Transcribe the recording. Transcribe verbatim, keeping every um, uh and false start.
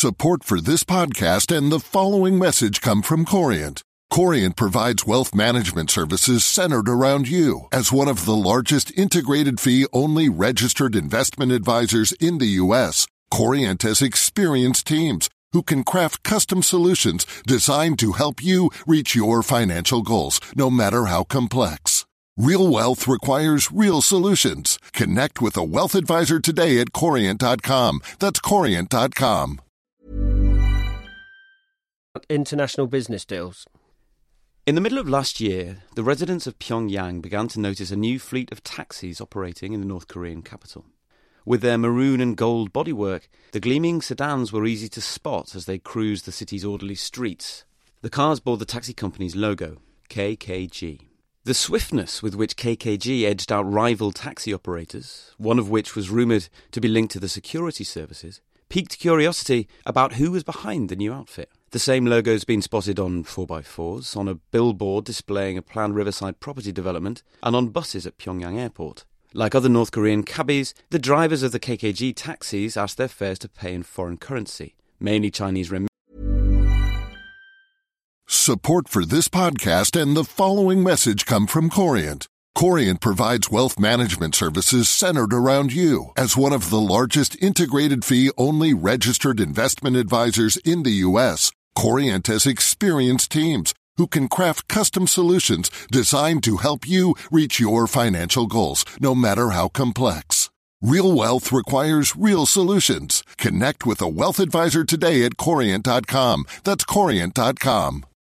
Support for this podcast and the following message come from Corient. Corient provides wealth management services centered around you. As one of the largest integrated fee-only registered investment advisors in the U S, Corient has experienced teams who can craft custom solutions designed to help you reach your financial goals, no matter how complex. Real wealth requires real solutions. Connect with a wealth advisor today at corient dot com. That's corient dot com. International business deals. In the middle of last year, the residents of Pyongyang began to notice a new fleet of taxis operating in the North Korean capital. With their maroon and gold bodywork, the gleaming sedans were easy to spot as they cruised the city's orderly streets. The cars bore the taxi company's logo, K K G. The swiftness with which K K G edged out rival taxi operators, one of which was rumoured to be linked to the security services, piqued curiosity about who was behind the new outfit. The same logo's been spotted on four by fours, on a billboard displaying a planned riverside property development, and on buses at Pyongyang Airport. Like other North Korean cabbies, the drivers of the K K G taxis asked their fares to pay in foreign currency, mainly Chinese renminbi. Support for this podcast and the following message come from Corient. Corient provides wealth management services centered around you. As one of the largest integrated fee-only registered investment advisors in the U S, Corient has experienced teams who can craft custom solutions designed to help you reach your financial goals, no matter how complex. Real wealth requires real solutions. Connect with a wealth advisor today at corient dot com. That's corient dot com.